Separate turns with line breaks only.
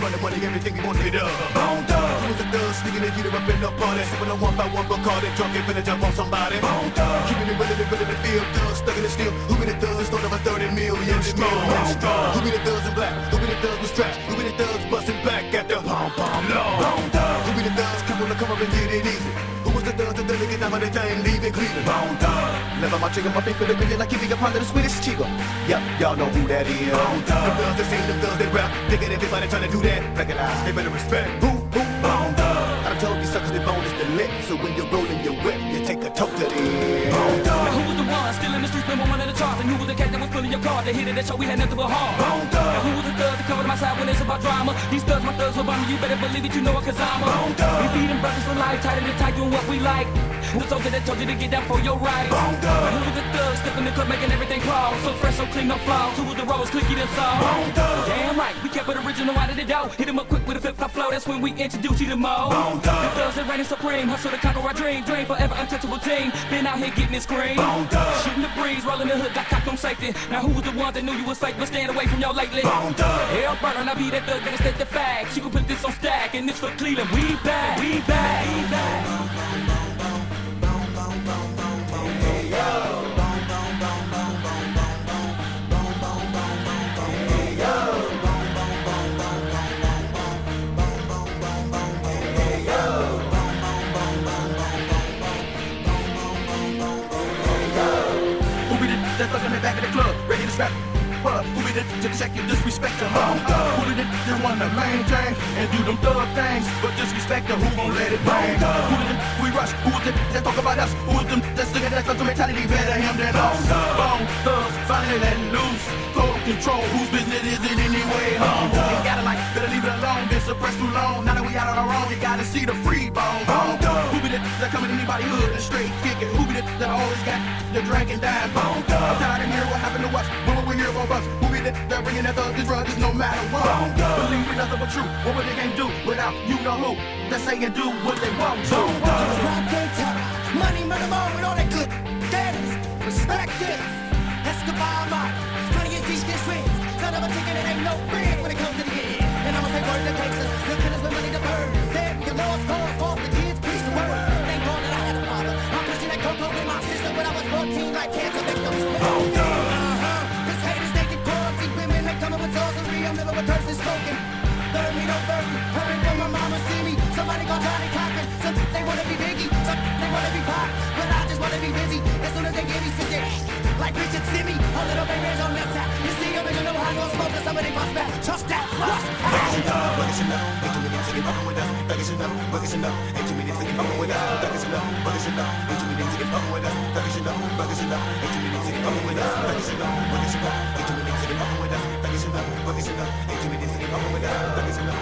money, money, everything we wanted up. Bone Thugs. Who was a thug, sneaking the heater up in the party. Sipping on one by one, but caught it drunk and finna jump on somebody. Bone Thugs. Keeping it willing to feel thugs, stuck in the steel. Who be the thugs in store of a 30 million strong? Who be the thugs in black? Who be the thugs with straps? Who be the thugs busting back at the pom-pom law? Bone Thugs. Who be the thugs come up and get it easy? Who was the thugs that done get down on the thing, leaving Cleveland? Bone Thugs. Never my trigger, my finger, the billion, like giving a pound of the Swedish chica. Yup, y'all know who that is. Bone Thugs. The thugs that sing, the thugs that rap. Thinking everybody trying to do that. Recognize, they better respect. Who? Bone Thugs. I done told you suckers that bone is the lick. So when you're rolling your whip, you take a toke to the end. Bone Thugs. Now who was the one still in the streets, number one of the charts? And who was the cat that was pulling your card? They hit it, that show we had nothing but heart. Bone Thugs. Now who was the thug that covered my side when it's about drama? These thugs, my thugs, Obama, you better believe it, you know it, cause I'm a Bone Thugs. We beat them brothers for life, tighter than tight, doing what we like. The soldier that told you to get down for your rights. Bone Thugs. Now who was the thug, stepping in the club, making everything crawl? So fresh, so clean, no flaws. Who was the rose, clicky, then saw? Bone Thugs. Damn right, we kept it original out of the dough. Hit him up quick with a flip-flop flow, that's when we introduce you to Mo. Bone Thugs. The thugs that reigning supreme, hustle to conquer our dream. Dream forever, untouchable team. Been out here getting it scream. Bone Thugs. Shooting the breeze, rolling the hood, got cocked on safety. Now who was the ones that knew you was fake, but staying away from y'all lately? Bone Thugs. Hell burn, I be that thug that'll state the facts. You can put this on stack, and this for Cleveland. We back, we back, we back. Stuck in the back of the club, ready to scrap. Who be the to check your disrespect to Bone Thugs? Who be the just wanna maintain and do them thug things, but disrespect to who gon' let it bang? Who be the we rush? Who was the that talk about us? Who was them that's looking at that culture mentality better him than us? Bone Thugs finally letting loose, total control. Whose business is it anyway? You gotta like, better leave it alone. Been suppressed too long. Now that we out on our own, you gotta see the free Bone Thugs. Who be the that coming in anybody's hood and straight kicking? Who be the that always got the drinking down? Bone Thugs. I'm tired of hearing what happened to us when we hear about us. Who be the that bringing that thug, this drugs no matter what? Believe me, nothing but true. What would they can do without you know who? That say and do what they want to.
Money, murder, more, and all that good. That is respect this. Escobar, mine. 20 years teach this friends. Son of a chicken, it ain't no friend when it comes to the end. And I'ma say word that takes us. Still killers with money to burn. Said we can lost cause, false the kids, preach the word. Thank God that I had a father. I'm pushing that cocoa in my system when I was 14 like cancer victims. Cause haters, they get caught. These women, they come up with sorcery. I'm living with curses spoken. Third me, don't burn me. Hurry when my mama see me. Somebody call Johnny Cochran. Some they wanna be Biggie. Some they wanna be Pop. But I just wanna be busy. As soon as they give me statistics. Like Richard Simmy. A little baby on left side. You see original high gon' smoke and somebody bust back. Trust that. Rush.
Ain't too many niggas get fucking with us. Thuggish enough, buggish enough. Ain't too many niggas get fucking with us. Thuggish enough, buggish enough. Ain't too many niggas get fucking with us. Thuggish enough, buggish enough. Ain't too many niggas get fucking with us. Thuggish enough, buggish enough. Ain't too many niggas get fucking with us. Thuggish enough, buggish enough. Ain't too many niggas get fucking with us. Thuggish enough.